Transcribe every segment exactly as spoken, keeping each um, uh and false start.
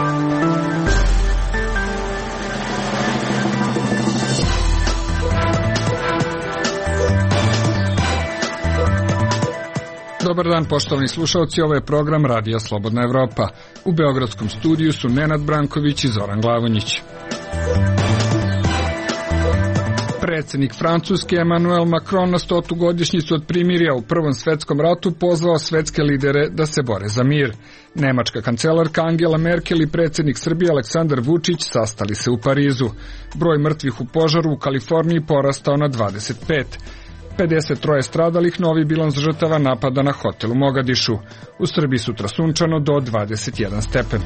Dobar dan, poštovani slušalci, ovo je program Radija Slobodna Evropa. U beogradskom studiju su Nenad Branković i Zoran Glavonjić. Predsednik Francuske Emmanuel Macron na stotu godišnjicu od primirja u Prvom svetskom ratu pozvao svetske lidere da se bore za mir. Nemačka kancelarka Angela Merkel i predsednik Srbije Aleksandar Vučić sastali se u Parizu. Broj mrtvih u požaru u Kaliforniji porastao na dvadeset pet. pedeset troje stradalih, novi bilans žrtava napada na hotel u Mogadišu. U Srbiji sutra sunčano do dvadeset jedan stepen.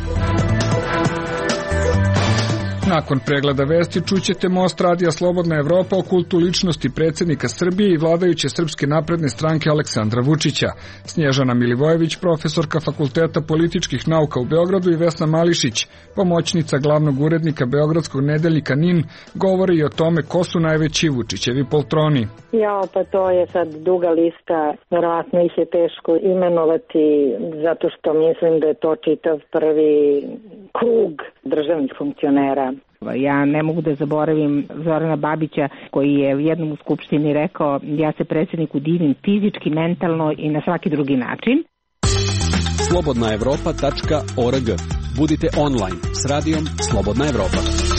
Nakon pregleda vesti čućete Most Radija Slobodna Evropa o kultu ličnosti predsednika Srbije i vladajuće Srpske napredne stranke Aleksandra Vučića. Snježana Milivojević, profesorka Fakulteta političkih nauka u Beogradu, i Vesna Mališić, pomoćnica glavnog urednika beogradskog nedeljnika N I N, govore i o tome ko su najveći Vučićevi poltroni. Ja, pa to je sad duga lista, vjerojatno ih je teško imenovati, zato što mislim da je to čitav prvi krug državnih funkcionera. Ja ne mogu da zaboravim Zorana Babića, koji je jednom u Skupštini rekao: ja se predsjedniku divim fizički, mentalno i na svaki drugi način. slobodna evropa tačka org. Budite online s radijom Slobodna Evropa.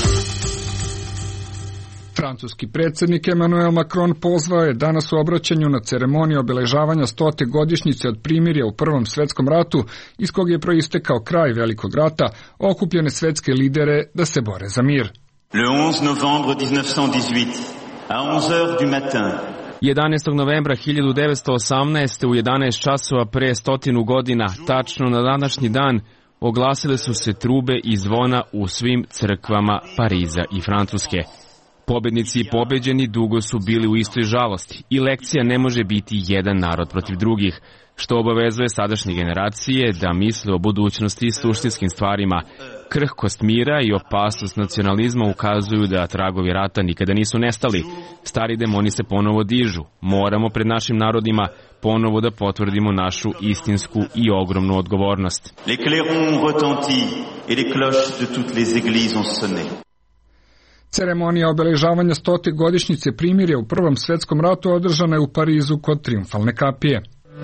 Francuski predsednik Emmanuel Macron pozvao je danas u obraćanju na ceremoniju obeležavanja stote godišnjice od primirja u Prvom svetskom ratu, iz kog je proistekao kraj Velikog rata, okupljene svetske lidere da se bore za mir. Le onze novembre mille neuf cent dix-huit, à onze heures du matin, jedanaestog novembra hiljadu devetsto osamnaeste. u jedanaest časova pre stotinu godina, tačno na današnji dan, oglasile su se trube i zvona u svim crkvama Pariza i Francuske. Pobednici i pobeđeni dugo su bili u istoj žalosti i lekcija ne može biti jedan narod protiv drugih, što obavezuje sadašnje generacije da misle o budućnosti i suštinskim stvarima. Krhkost mira i opasnost nacionalizma ukazuju da tragovi rata nikada nisu nestali. Stari demoni se ponovo dižu. Moramo pred našim narodima ponovo da potvrdimo našu istinsku i ogromnu odgovornost. Les clairons retentis et les cloches de toutes les églises ont sonné. Ceremonija obeležavanja stote godišnjice primirja u Prvom svetskom ratu održana je u Parizu kod Trijumfalne kapije.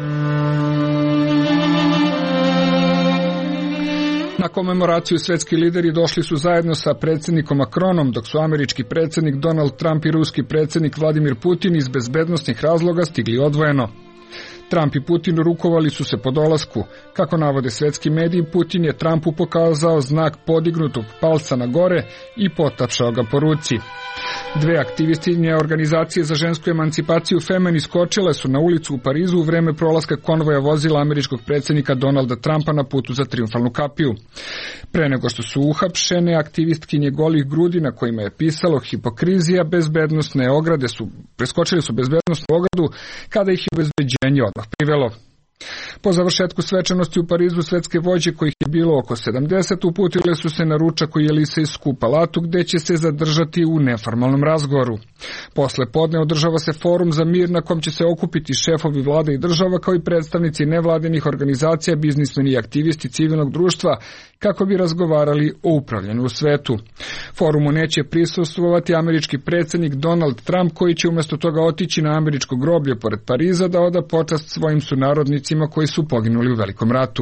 Na komemoraciju svetski lideri došli su zajedno sa predsednikom Macronom, dok su američki predsednik Donald Trump i ruski predsednik Vladimir Putin iz bezbednosnih razloga stigli odvojeno. Trump i Putin rukovali su se po dolasku. Kako navode svetski mediji, Putin je Trumpu pokazao znak podignutog palca na gore i potapšao ga po ruci. Dve aktivistinje organizacije za žensku emancipaciju Femen iskočile su na ulicu u Parizu u vreme prolaska konvoja vozila američkog predsednika Donalda Trumpa na putu za Trijumfalnu kapiju. Pre nego što su uhapšene, aktivistkinje golih grudi na kojima je pisalo hipokrizija, bezbednosne ograde su, preskočili su bezbednosnu ogradu kada ih je obezbeđenje odmah privelo. Po završetku svečanosti u Parizu svetske vođe, kojih je bilo oko sedamdeset, uputile su se na ručak u Jelisejsku palatu, gde će se zadržati u neformalnom razgovoru. Posle podne održava se forum za mir na kom će se okupiti šefovi vlada i država, kao i predstavnici nevladinih organizacija, biznismeni i aktivisti civilnog društva, kako bi razgovarali o upravljanju u svetu. Forumu neće prisustvovati američki predsednik Donald Trump, koji će umjesto toga otići na američko groblje pored Pariza da oda počast svojim sunarodnicima koji su poginuli u Velikom ratu.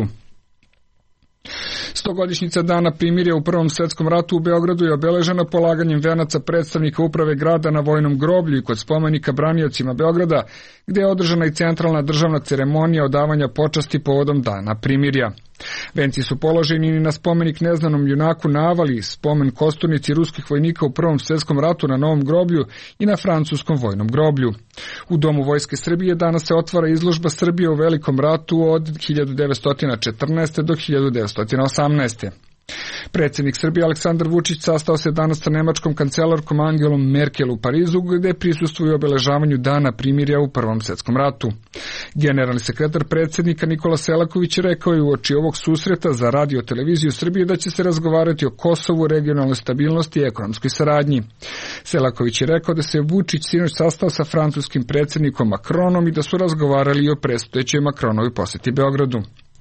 Stogodišnjica dana primirja u Prvom svetskom ratu u Beogradu je obeležena polaganjem venaca predstavnika uprave grada na vojnom groblju i kod spomenika braniocima Beograda, gde je održana i centralna državna ceremonija odavanja počasti povodom dana primirja. Venci su položeni i na spomenik neznanom junaku na Avali, spomen kosturnici ruskih vojnika u Prvom svetskom ratu na Novom groblju i na francuskom vojnom groblju. U Domu Vojske Srbije danas se otvara izložba Srbije u Velikom ratu od hiljadu devetsto četrnaeste. do hiljadu devetsto osamnaeste. Predsjednik Srbije Aleksandar Vučić sastao se danas sa nemačkom kancelarkom Angelom Merkel u Parizu, gde prisustvuju obeležavanju dana primirja u Prvom svetskom ratu. Generalni sekretar predsjednika Nikola Selaković rekao je uoči ovog susreta za radio televiziju Srbije da će se razgovarati o Kosovu, regionalnoj stabilnosti i ekonomskoj saradnji. Selaković je rekao da se Vučić sinoć sastao sa francuskim predsjednikom Macronom i da su razgovarali o predstojećoj Macronovoj posjeti Beogradu.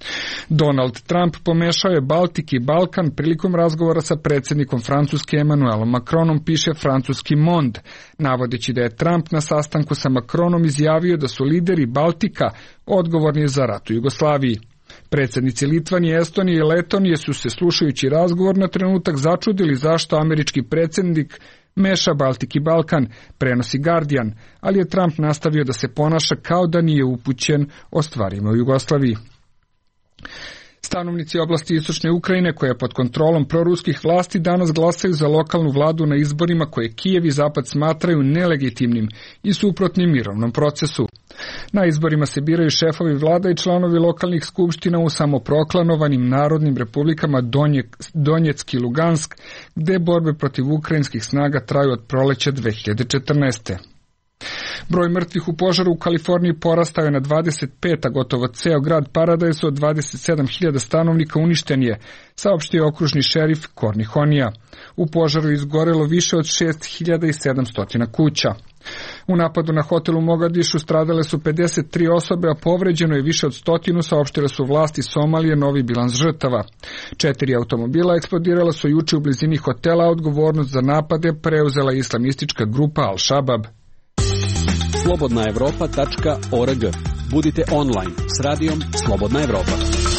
Donald Trump pomešao je Baltik i Balkan prilikom razgovora sa predsjednikom Francuske Emmanuelom Macronom, piše francuski Monde, navodeći da je Trump na sastanku sa Macronom izjavio da su lideri Baltika odgovorni za rat u Jugoslaviji. Predsjednici Litvanije, Estonije i Letonije su se, slušajući razgovor, na trenutak začudili zašto američki predsjednik meša Baltik i Balkan, prenosi Guardian, ali je Trump nastavio da se ponaša kao da nije upućen o stvarima u Jugoslaviji. Stanovnici oblasti istočne Ukrajine, koja je pod kontrolom proruskih vlasti, danas glasaju za lokalnu vladu na izborima koje Kijev i Zapad smatraju nelegitimnim i suprotnim mirovnom procesu. Na izborima se biraju šefovi vlada i članovi lokalnih skupština u samoproklamovanim narodnim republikama Donjeck i Lugansk, gde borbe protiv ukrajinskih snaga traju od proleća dve hiljade četrnaeste. Broj mrtvih u požaru u Kaliforniji porastao je na dvadeset pet, a gotovo ceo grad Paradise od dvadeset sedam hiljada stanovnika uništen je, saopštio okružni šerif Corny Honija. U požaru je izgorelo više od šest hiljada sedamsto kuća. U napadu na hotel u Mogadišu stradale su pedeset tri osobe, a povređeno je više od stotinu, saopštile su vlasti Somalije novi bilans žrtava. Četiri automobila eksplodirala su juče u blizini hotela, a odgovornost za napade preuzela islamistička grupa Al-Shabab. slobodna evropa tačka org. Budite online s radijom Slobodna Evropa.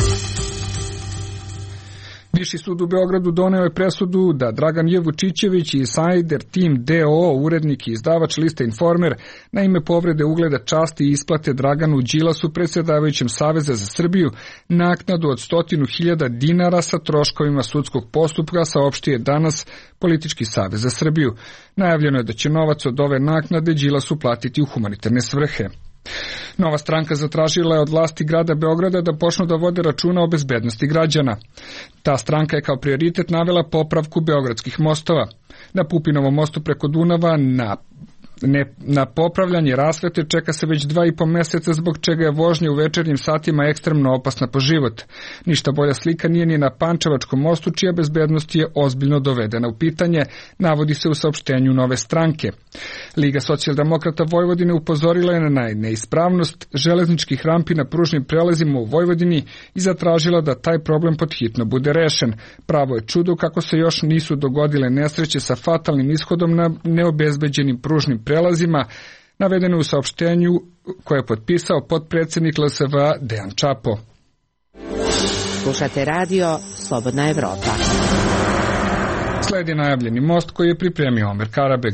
Viši sud u Beogradu doneo je presudu da Dragan J. Vučićević i Insider Team D O O, urednik i izdavač liste Informer, na ime povrede ugleda, časti i isplate Draganu Đilasu, predsjedavajućem Saveza za Srbiju, naknadu od stotinu hiljada dinara sa troškovima sudskog postupka, saopštio je danas Politički savez za Srbiju. Najavljeno je da će novac od ove naknade Đilasu platiti u humanitarne svrhe. Nova stranka zatražila je od vlasti grada Beograda da počnu da vode računa o bezbednosti građana. Ta stranka je kao prioritet navela popravku beogradskih mostova. Na Pupinovom mostu preko Dunava na Ne, na popravljanje rasvete čeka se već dva i po meseca, zbog čega je vožnja u večernjim satima ekstremno opasna po život. Ništa bolja slika nije ni na Pančevačkom mostu, čija bezbednost je ozbiljno dovedena u pitanje, navodi se u saopštenju nove stranke. Liga socijaldemokrata Vojvodine upozorila je na neispravnost železničkih rampi na pružnim prelazima u Vojvodini i zatražila da taj problem podhitno bude rešen. Pravo je čudo kako se još nisu dogodile nesreće sa fatalnim ishodom na neobezbeđenim pružnim prelazima, navedeno u saopštenju koje je potpisao potpredsjednik L S V A Dejan Čapo. Slušate radio Slobodna Evropa. Sledi najavljeni most koji je pripremio Omer Karabeg.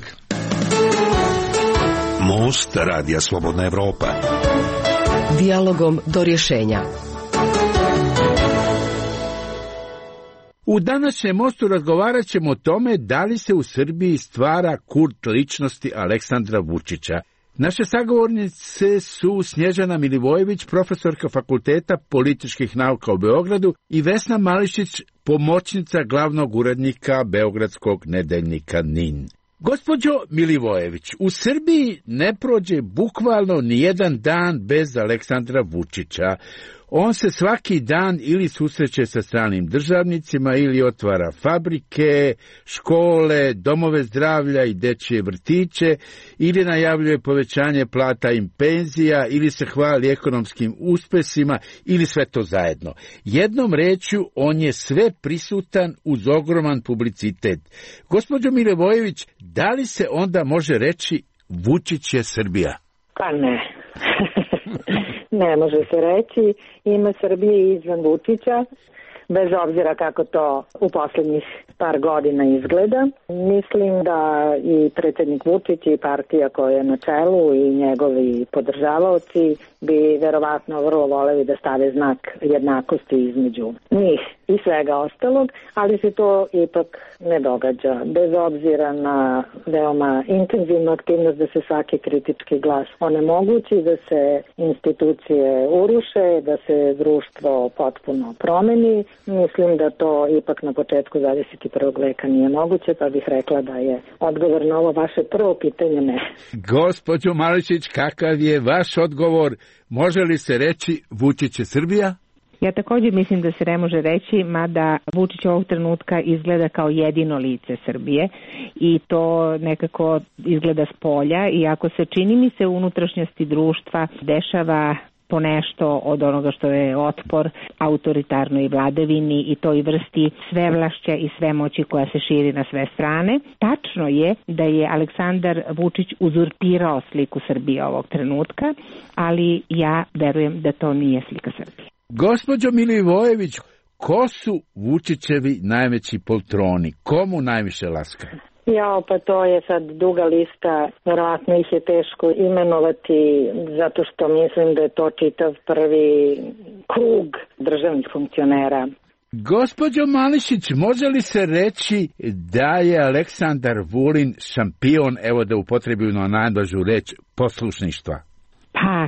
Most radija Slobodna Evropa. Dijalogom do rješenja. U današnjem mostu razgovarat ćemo o tome da li se u Srbiji stvara kult ličnosti Aleksandra Vučića. Naše sagovornice su Snježana Milivojević, profesorka Fakulteta političkih nauka u Beogradu, i Vesna Mališić, pomoćnica glavnog urednika beogradskog nedeljnika Nin. Gospođo Milivojević, u Srbiji ne prođe bukvalno ni jedan dan bez Aleksandra Vučića. On se svaki dan ili susreće sa stranim državnicima, ili otvara fabrike, škole, domove zdravlja i dečje vrtiće, ili najavljuje povećanje plata i penzija, ili se hvali ekonomskim uspesima, ili sve to zajedno. Jednom rečju, on je sve prisutan uz ogroman publicitet. Gospođo Milivojević, da li se onda može reći Vučić je Srbija? Pa ne. Ne može se reći, ima Srbije izvan Vučića, bez obzira kako to u posljednjih par godina izgleda. Mislim da i predsjednik Vučić i partija koja je na čelu i njegovi podržavaoci bi verovatno vrlo voleli da stave znak jednakosti između njih i svega ostalog, ali se to ipak ne događa. Bez obzira na veoma intenzivnu aktivnost da se svaki kritički glas onemogući, da se institucije uruše, da se društvo potpuno promeni, mislim da to ipak na početku dvadeset prvog veka nije moguće, pa bih rekla da je odgovor na ovo vaše prvo pitanje ne. Gospođo Mališić, kakav je vaš odgovor? Može li se reći Vučić je Srbija? Ja također mislim da se ne može reći, mada Vučić ovog trenutka izgleda kao jedino lice Srbije i to nekako izgleda s polja, iako se čini mi se u unutrašnjosti društva dešava ponešto od onoga što je otpor autoritarnoj vladavini i toj vrsti svevlašća i svemoći koja se širi na sve strane. Tačno je da je Aleksandar Vučić uzurpirao sliku Srbije ovog trenutka, ali ja verujem da to nije slika Srbije. Gospođo Milivojević, ko su Vučićevi najveći poltroni? Komu najviše laska? Jao, pa to je sad duga lista, verovatno ih je teško imenovati, zato što mislim da je to čitav prvi krug državnih funkcionera. Gospođo Mališić, može li se reći da je Aleksandar Vulin šampion, evo da upotrebimo najblažu reč, poslušništva? Pa,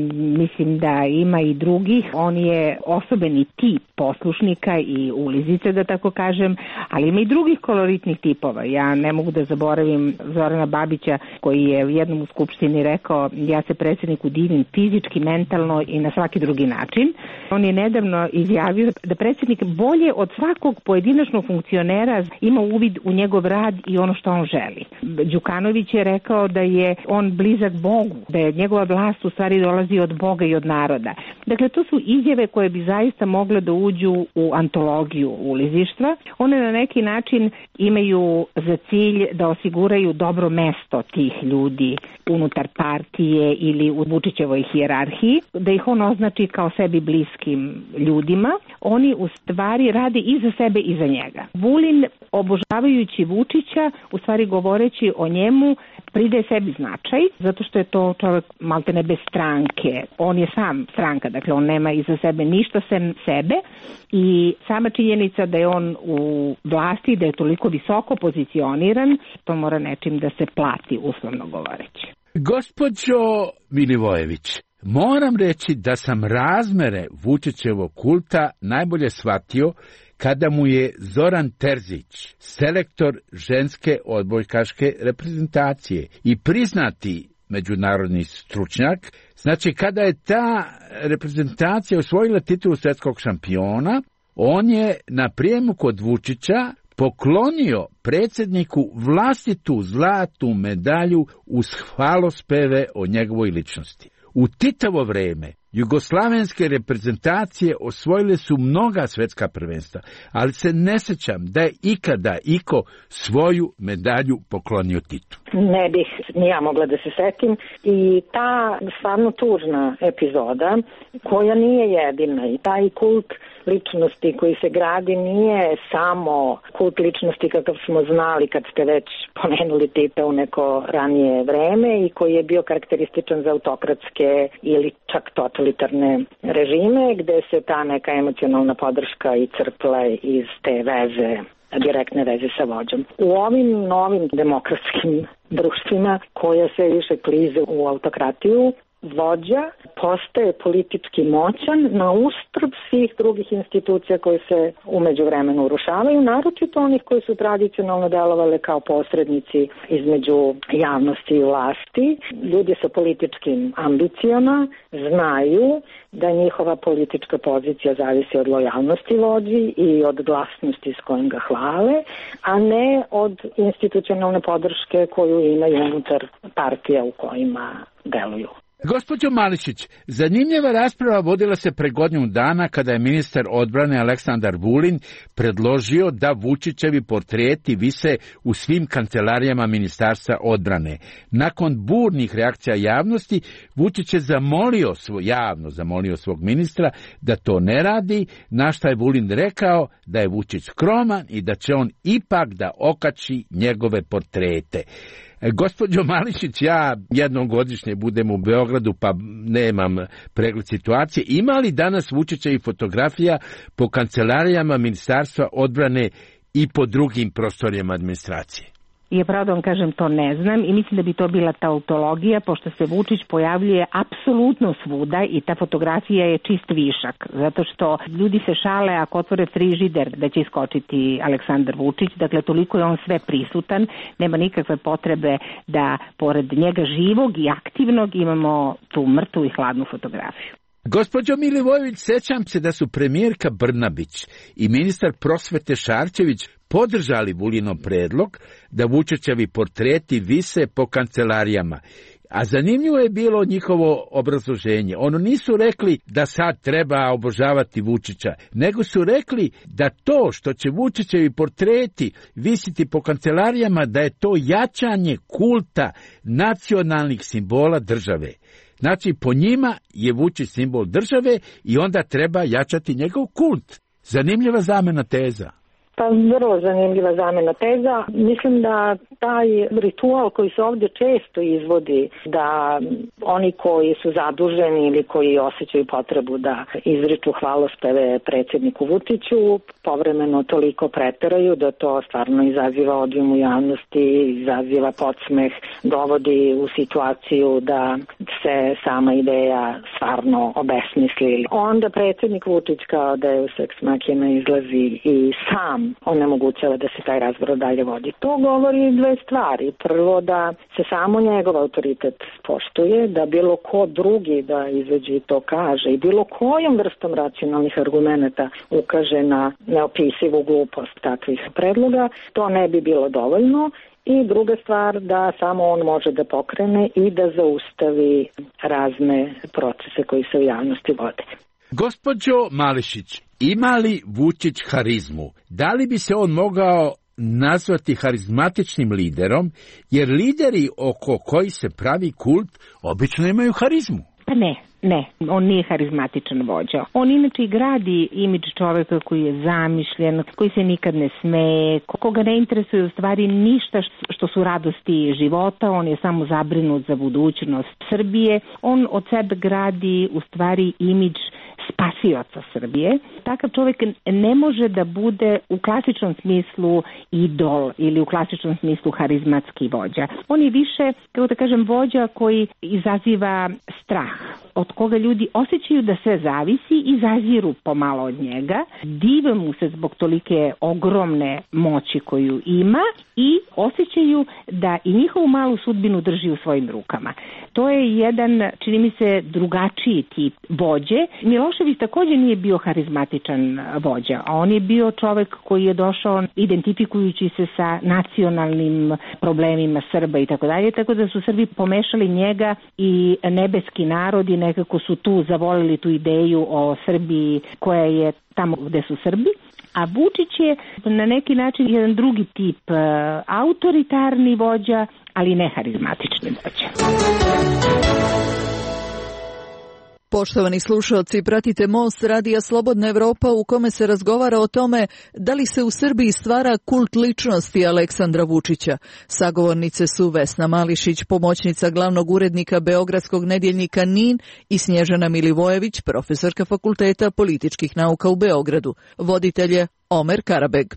mislim da ima i drugih. On je osobeni tip poslušnika i ulizice, da tako kažem, ali ima i drugih koloritnih tipova. Ja ne mogu da zaboravim Zorana Babića, koji je u jednom u skupštini rekao: ja se predsjedniku divim fizički, mentalno i na svaki drugi način. On je nedavno izjavio da predsjednik bolje od svakog pojedinačnog funkcionera ima uvid u njegov rad i ono što on želi. Đukanović je rekao da je on blizak Bogu, da je njegova vlast u stvari dolazi od Boga i od naroda. Dakle, to su izjave koje bi zaista mogle da uđu u antologiju ulizištva. One na neki način imaju za cilj da osiguraju dobro mesto tih ljudi unutar partije ili u Vučićevoj hijerarhiji, da ih on označi kao sebi bliskim ljudima. Oni u stvari rade i za sebe i za njega. Vulin, obožavajući Vučića, u stvari govoreći o njemu, pridaje sebi značaj, zato što je to čovjek maltene bez stranke. On je sam stranka, dakle on nema iza sebe ništa sem sebe i sama činjenica da je on u vlasti, da je toliko visoko pozicioniran, to mora nečim da se plati, uslovno govoreći. Gospođo Milivojević, moram reći da sam razmere Vučićevog kulta najbolje shvatio kada mu je Zoran Terzić, selektor ženske odbojkaške reprezentacije i priznati međunarodni stručnjak, znači kada je ta reprezentacija osvojila titulu svjetskog šampiona, on je na prijemu kod Vučića poklonio predsjedniku vlastitu zlatnu medalju uz hvalospeve o njegovoj ličnosti. U Titovo vrijeme jugoslavenske reprezentacije osvojile su mnoga svjetska prvenstva, ali se ne sjećam da je ikada iko svoju medalju poklonio Titu. Ne bih ni ja mogla da se setim i ta stvarno tužna epizoda, koja nije jedina, i taj kult ličnosti koji se gradi nije samo kult ličnosti kakav smo znali kad ste već pomenuli Tita u neko ranije vreme i koji je bio karakterističan za autokratske ili čak totalitarne režime, gde se ta neka emocionalna podrška i crpla iz te veze, direktne veze sa vođom. U ovim novim demokratskim društvima koja se više klize u autokratiju, vođa postaje politički moćan na uštrb svih drugih institucija koje se u međuvremenu urušavaju, naročito onih koji su tradicionalno delovale kao posrednici između javnosti i vlasti. Ljudi sa političkim ambicijama znaju da njihova politička pozicija zavisi od lojalnosti vođi i od glasnosti s kojim ga hvale, a ne od institucionalne podrške koju imaju unutar partija u kojima deluju. Gospođo Mališić, zanimljiva rasprava vodila se pre godinu dana kada je ministar odbrane Aleksandar Vulin predložio da Vučićevi portreti vise u svim kancelarijama Ministarstva odbrane. Nakon burnih reakcija javnosti, Vučić je zamolio svoj, javno zamolio svog ministra da to ne radi, na šta je Vulin rekao da je Vučić skroman i da će on ipak da okači njegove portrete. Gospođo Mališić, ja jednom godišnje budem u Beogradu pa nemam pregled situacije. Ima li danas Vučićevih fotografija po kancelarijama Ministarstva odbrane i po drugim prostorijama administracije? Ja pravo da vam kažem, to ne znam i mislim da bi to bila tautologija, pošto se Vučić pojavljuje apsolutno svuda i ta fotografija je čist višak, zato što ljudi se šale ako otvore frižider da će iskočiti Aleksandar Vučić, dakle toliko je on sve prisutan, nema nikakve potrebe da pored njega živog i aktivnog imamo tu mrtvu i hladnu fotografiju. Gospođo Milivojević, sećam se da su premijerka Brnabić i ministar prosvete Šarčević podržali Vulinov predlog da Vučićevi portreti vise po kancelarijama. A zanimljivo je bilo njihovo obrazloženje. Ono nisu rekli da sad treba obožavati Vučića, nego su rekli da to što će Vučićevi portreti visiti po kancelarijama, da je to jačanje kulta nacionalnih simbola države. Znači, po njima je Vučić simbol države i onda treba jačati njegov kult. Zanimljiva zamena teza. Pa vrlo zanimljiva zamena teza. Mislim da taj ritual koji se ovdje često izvodi, da oni koji su zaduženi ili koji osjećaju potrebu da izriču hvalospeve predsjedniku Vučiću, povremeno toliko preteraju da to stvarno izaziva odijum u javnosti, izaziva podsmeh, dovodi u situaciju da se sama ideja stvarno obesmisli. Onda predsjednik Vučić kao deus ex machina izlazi i sam onemogućava da se taj razgovor dalje vodi. To govori dve stvari. Prvo, da se samo njegov autoritet poštuje, da bilo ko drugi da izađe i to kaže i bilo kojom vrstom racionalnih argumenta ukaže na neopisivu glupost takvih predloga, to ne bi bilo dovoljno. I druga stvar, da samo on može da pokrene i da zaustavi razne procese koji se u javnosti vode. Gospođo Mališić, ima li Vučić harizmu? Da li bi se on mogao nazvati harizmatičnim liderom, jer lideri oko koji se pravi kult obično imaju harizmu? Pa ne, ne, on nije harizmatičan vođa. On inače gradi imidž čoveka koji je zamišljen, koji se nikad ne smeje, koga ne interesuje u stvari ništa što su radosti života, on je samo zabrinut za budućnost Srbije. On od sebe gradi u stvari imidž spasioca Srbije. Takav čovjek ne može da bude u klasičnom smislu idol ili u klasičnom smislu harizmatski vođa. On je više, kako da kažem, vođa koji izaziva strah, od koga ljudi osjećaju da sve zavisi i zaziru pomalo od njega, dive mu se zbog tolike ogromne moći koju ima i osjećaju da i njihovu malu sudbinu drži u svojim rukama. To je jedan, čini mi se, drugačiji tip vođe. Milošević također nije bio harizmatičan vođa, a on je bio čovjek koji je došao identifikujući se sa nacionalnim problemima Srba i tako dalje, tako da su Srbi pomešali njega i nebeski narod i nekako su tu zavolili tu ideju o Srbiji koja je tamo gde su Srbi. A Vučić je na neki način jedan drugi tip, autoritarni vođa, ali ne harizmatični vođa. Poštovani slušalci, pratite Most radija Slobodna Evropa u kome se razgovara o tome da li se u Srbiji stvara kult ličnosti Aleksandra Vučića. Sagovornice su Vesna Mališić, pomoćnica glavnog urednika beogradskog nedjeljnika NIN, i Snježana Milivojević, profesorka Fakulteta političkih nauka u Beogradu. Voditelj je Omer Karabeg.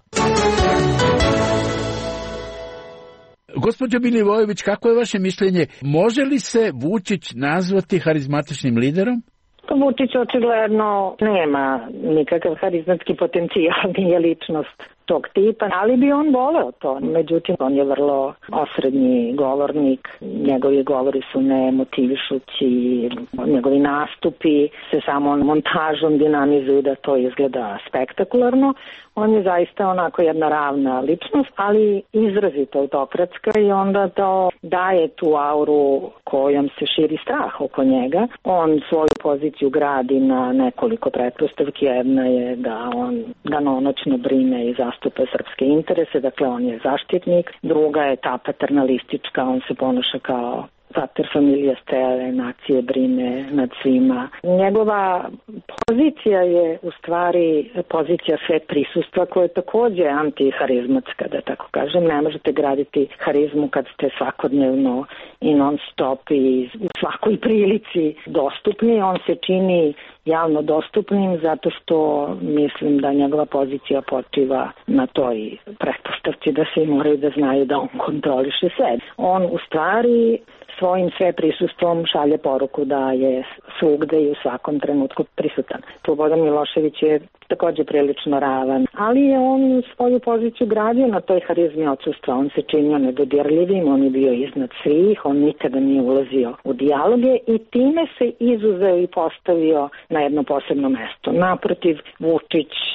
Gospođo Milivojević, kako je vaše mišljenje? Može li se Vučić nazvati harizmatičnim liderom? Vučić očigledno nema nikakav harizmatski potencijal, nije ličnost tog tipa, ali bi on voleo to. Međutim, on je vrlo osrednji govornik, njegovi govori su nemotivišući, njegovi nastupi se samo montažom dinamizuju da to izgleda spektakularno. On je zaista onako jedna ravna ličnost, ali izrazito autokratska i onda to daje tu auru kojom se širi strah oko njega. On svoju poziciju gradi na nekoliko pretpostavki. Jedna je da on danonoćno brine i zastupa srpske interese, dakle on je zaštitnik. Druga je ta paternalistička, on se ponaša kao pater familijas cele nacije, brine nad svima. Njegova pozicija je u stvari pozicija sve prisustva koja je također antiharizmatska, da tako kažem. Ne možete graditi harizmu kad ste svakodnevno i non stop i u svakoj prilici dostupni. On se čini javno dostupnim zato što mislim da njegova pozicija počiva na toj pretpostavci da svi moraju da znaju da on kontroliše sve. On u stvari svojim sve prisustvom šalje poruku da je svugde i u svakom trenutku prisutan. Slobodan Milošević je također prilično ravan, ali je on svoju poziciju gradio na toj harizmi odsustva. On se činio nedodirljivim, on je bio iznad svih, on nikada nije ulazio u dijaloge i time se izuzeo i postavio na jedno posebno mesto. Naprotiv, Vučić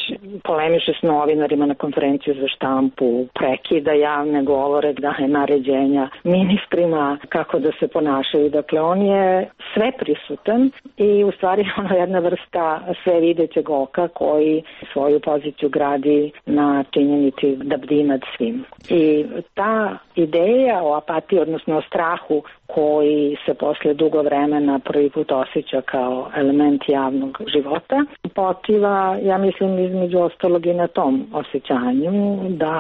polemiše s novinarima na konferenciju za štampu, prekida javne govore, daje naređenja ministrima kako da se ponašaju. Dakle, on je sve prisutan i u stvari ono jedna vrsta sve videćeg oka koji svoju poziciju gradi na činjenici da bdi nad svim. I ta ideja o apatiji, odnosno o strahu koji se posle dugo vremena prvi put osjeća kao element javnog života, počiva, ja mislim, između ostalog i na tom osjećanju da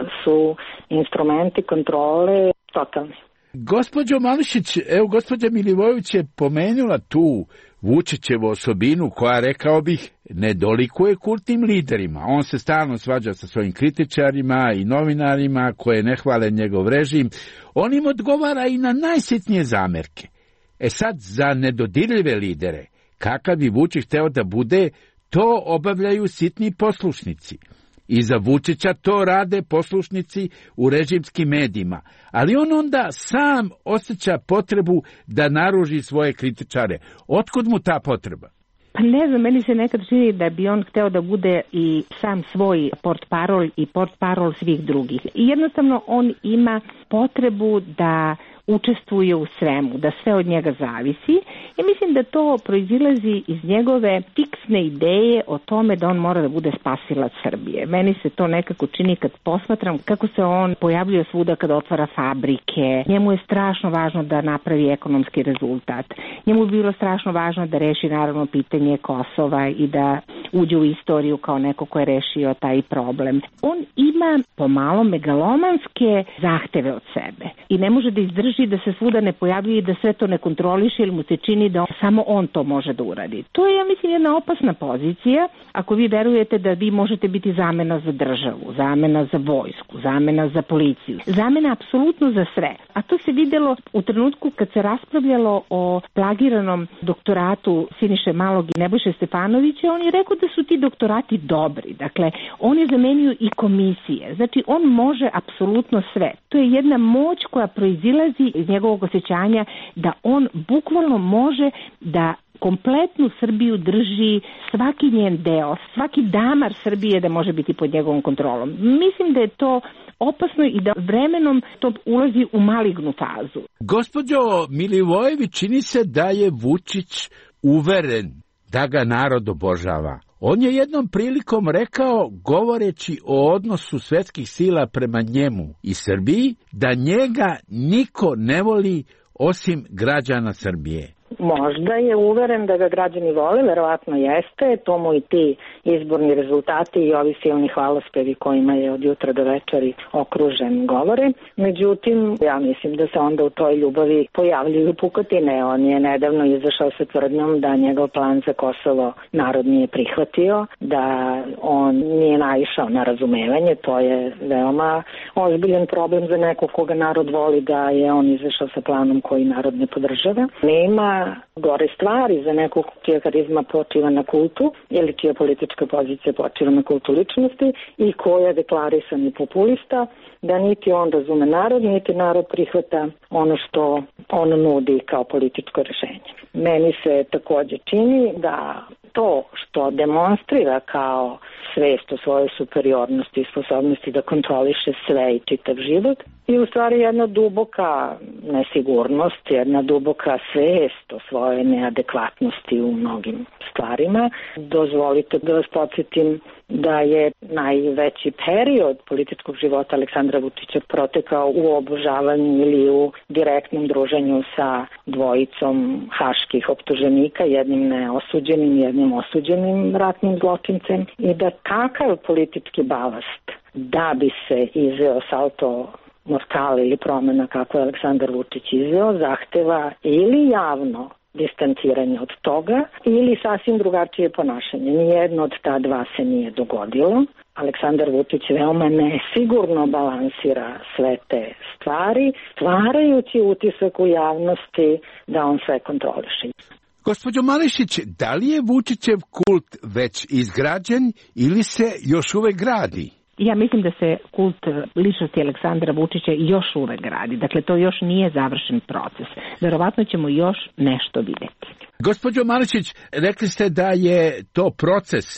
su instrumenti kontrole totalni. Gospođo Mališić, evo gospođa Milivojević je pomenula tu Vučićevu osobinu koja, rekao bih, ne dolikuje kultnim liderima. On se stalno svađa sa svojim kritičarima i novinarima koje ne hvale njegov režim. On im odgovara i na najsitnije zamerke. E sad, za nedodirljive lidere, kakav bi Vučić hteo da bude, to obavljaju sitni poslušnici. I za Vučića to rade poslušnici u režimskim medijima. Ali on onda sam osjeća potrebu da naruži svoje kritičare. Otkud mu ta potreba? Pa ne znam, meni se nekad čini da bi on hteo da bude i sam svoj portparol i portparol svih drugih. I jednostavno on ima potrebu da učestvuje u svemu, da sve od njega zavisi i mislim da to proizilazi iz njegove fiksne ideje o tome da on mora da bude spasilac Srbije. Meni se to nekako čini kad posmatram kako se on pojavljuje svuda kada otvara fabrike. Njemu je strašno važno da napravi ekonomski rezultat. Njemu je bilo strašno važno da reši naravno pitanje Kosova i da uđe u istoriju kao neko ko je rešio taj problem. On ima pomalo megalomanske zahteve od sebe i ne može da izdrži da se svuda ne pojavljuje i da sve to ne kontroliše ili mu se čini da samo on to može da uradi. To je, ja mislim, jedna opasna pozicija ako vi verujete da vi možete biti zamena za državu, zamena za vojsku, zamena za policiju, zamena apsolutno za sve. A to se videlo u trenutku kad se raspravljalo o plagiranom doktoratu Siniše Malog i Nebojše Stefanovića. On je rekao da su ti doktorati dobri. Dakle, on je zamenio i komisije. Znači, on može apsolutno sve. To je jedna moć koja proizilazi iz njegovog osjećanja da on bukvalno može da kompletnu Srbiju drži, svaki njen deo, svaki damar Srbije da može biti pod njegovom kontrolom. Mislim da je to opasno i da vremenom to ulazi u malignu fazu. Gospođo Milivojević, čini se da je Vučić uveren da ga narod obožava. On je jednom prilikom rekao, govoreći o odnosu svetskih sila prema njemu i Srbiji, da njega niko ne voli osim građana Srbije. Možda je uveren da ga građani vole, verovatno jeste, to mu i ti izborni rezultati i ovi silni hvalospevi kojima je od jutra do večeri okružen govore. Međutim, ja mislim da se onda u toj ljubavi pojavljuju pukotine. On je nedavno izašao sa tvrdnjom da njegov plan za Kosovo narod nije prihvatio, da on nije naišao na razumevanje. To je veoma ozbiljan problem za nekog koga narod voli, da je on izašao sa planom koji narod ne podržava. Nema gore stvari za nekog čija karizma počiva na kultu ili čija politička pozicija počiva na kultu ličnosti i koja je deklarisani populista, da niti on razume narod, niti narod prihvata ono što on nudi kao političko rešenje. Meni se takođe čini da to što demonstrira kao svest o svojoj superiornosti i sposobnosti da kontroliše sve i čitav život i u stvari jedna duboka nesigurnost, jedna duboka svest o svojoj neadekvatnosti u mnogim stvarima. Dozvolite da vas podsjetim da je najveći period političkog života Aleksandra Vučića protekao u obožavanju ili u direktnom druženju sa dvojicom haških optuženika, jednim neosuđenim, jednim osuđenim ratnim zločincem i da kakav politički balast da bi se izveo salto mortale ili promena kako je Aleksandar Vučić izveo, zahteva ili javno distanciranje od toga ili sasvim drugačije ponašanje. Nijedno od ta dva se nije dogodilo. Aleksandar Vučić veoma nesigurno balansira sve te stvari, stvarajući utisak u javnosti da on sve kontroliše. Gospođo Mališić, da li je Vučićev kult već izgrađen ili se još uvek gradi? Ja mislim da se kult ličnosti Aleksandra Vučića još uvek gradi. Dakle, to još nije završen proces. Verovatno ćemo još nešto videti. Gospođo Mališić, rekli ste da je to proces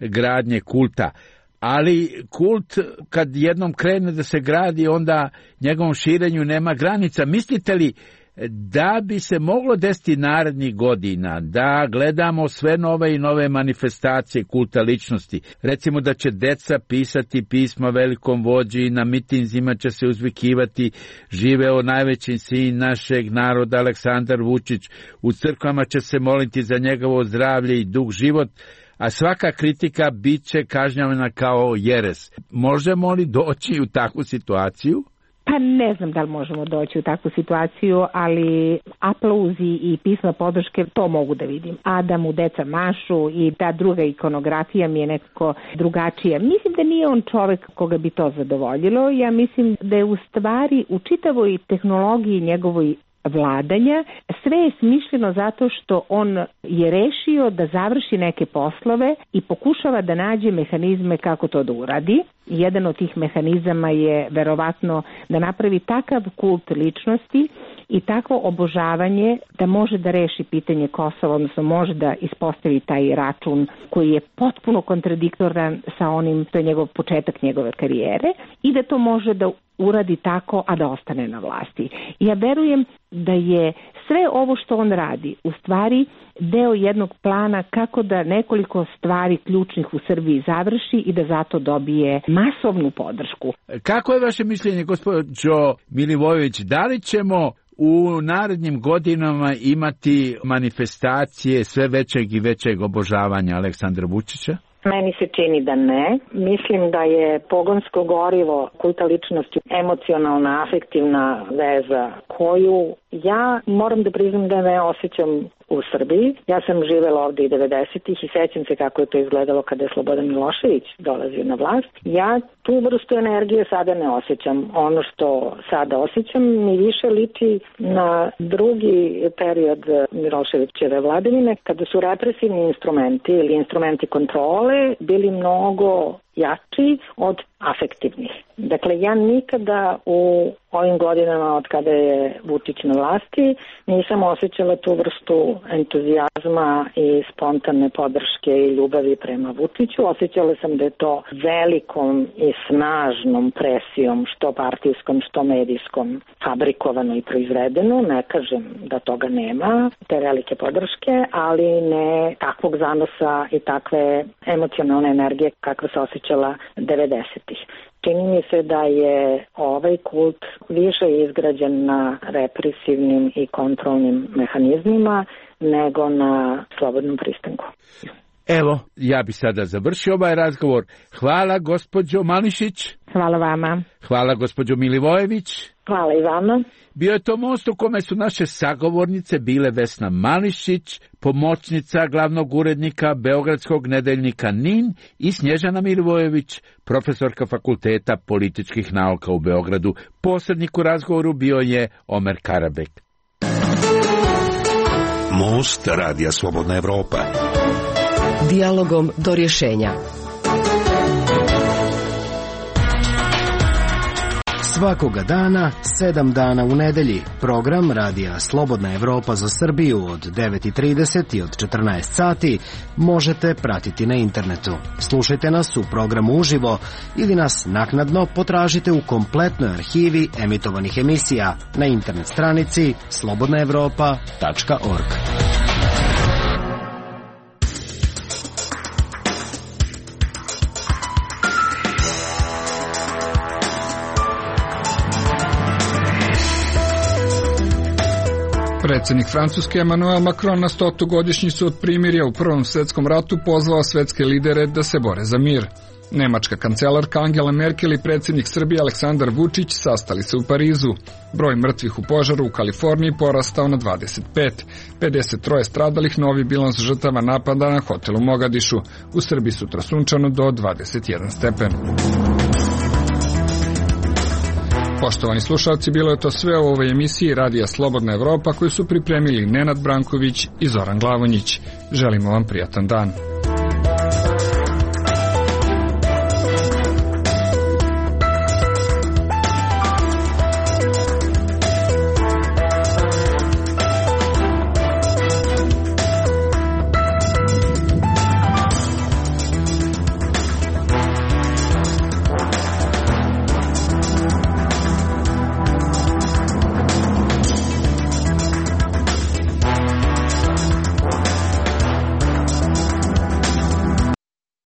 gradnje kulta. Ali kult, kad jednom krene da se gradi, onda njegovom širenju nema granica. Mislite li da bi se moglo desiti narednih godina da gledamo sve nove i nove manifestacije kulta ličnosti? Recimo da će deca pisati pisma velikom vođi, na mitinzima će se uzvikivati živeo najveći sin našeg naroda Aleksandar Vučić, u crkvama će se moliti za njegovo zdravlje i dug život, a svaka kritika bit će kažnjavana kao jeres. Možemo li doći u takvu situaciju? Pa ne znam da li možemo doći u takvu situaciju, ali aplauzi i pisma podrške, to mogu da vidim. A da mu deca mašu i ta druga ikonografija mi je nekako drugačija. Mislim da nije on čovek koga bi to zadovoljilo. Ja mislim da je u stvari u čitavoj tehnologiji njegovoj vladanja sve je smišljeno zato što on je rešio da završi neke poslove i pokušava da nađe mehanizme kako to da uradi. Jedan od tih mehanizama je verovatno da napravi takav kult ličnosti i takvo obožavanje da može da reši pitanje Kosova, odnosno može da ispostavi taj račun koji je potpuno kontradiktoran sa onim, to je njegov početak njegove karijere, i da to može da uradi tako, a da ostane na vlasti. Ja verujem da je sve ovo što on radi u stvari deo jednog plana kako da nekoliko stvari ključnih u Srbiji završi i da zato dobije masovnu podršku. Kako je vaše mišljenje, gospođo Milivojević, da li ćemo u narednim godinama imati manifestacije sve većeg i većeg obožavanja Aleksandra Vučića? Meni se čini da ne. Mislim da je pogonsko gorivo kulta ličnosti emocionalna, afektivna veza koju ja moram da priznam da ne osjećam u Srbiji. Ja sam živela ovde i devedesetih i sećam se kako je to izgledalo kada je Slobodan Milošević dolazio na vlast. Ja tu vrstu energije sada ne osjećam. Ono što sada osjećam mi više liči na drugi period Miloševićeve vladavine, kada su represivni instrumenti ili instrumenti kontrole bili mnogo jači od afektivnih. Dakle, ja nikada u ovim godinama od kada je Vučić na vlasti nisam osjećala tu vrstu entuzijazma i spontane podrške i ljubavi prema Vučiću. Osjećala sam da je to velikom i snažnom presijom, što partijskom, što medijskom, fabrikovano i proizvedeno. Ne kažem da toga nema, te velike podrške, ali ne takvog zanosa i takve emocionalne energije kakva se osjećala devedesetih. Čini mi se da je ovaj kult više izgrađen na represivnim i kontrolnim mehanizmima nego na slobodnom pristanku. Evo, ja bi sada završio ovaj razgovor. Hvala gospođo Mališić. Hvala vama. Hvala gospođo Milivojević. Hvala i vama. Bio je to most u kome su naše sagovornice bile Vesna Mališić, pomoćnica glavnog urednika Beogradskog nedeljnika NIN, i Snježana Milivojević, profesorka Fakulteta političkih nauka u Beogradu. Posrednik u razgovoru bio je Omer Karabek. Most Radija Slobodna Evropa. Dijalogom do rješenja. Svakoga dana, sedam dana u nedelji, program Radija Slobodna Evropa za Srbiju od devet i trideset i od četrnaest sati možete pratiti na internetu. Slušajte nas u programu uživo ili nas naknadno potražite u kompletnoj arhivi emitovanih emisija na internet stranici slobodna evropa tačka org. Predsjednik Francuske Emmanuel Macron na stotu godišnjicu od primirja u Prvom svjetskom ratu pozvao svetske lidere da se bore za mir. Nemačka kancelarka Angela Merkel i predsjednik Srbije Aleksandar Vučić sastali se u Parizu. Broj mrtvih u požaru u Kaliforniji porastao na dvadeset pet. pedeset tri stradalih, novi bilans žrtava napada na hotel u Mogadišu. U Srbiji sutra sunčano do dvadeset jedan stepen. Poštovani slušalci, bilo je to sve u ovoj emisiji Radija Slobodna Evropa koju su pripremili Nenad Branković i Zoran Glavonjić. Želimo vam prijatan dan.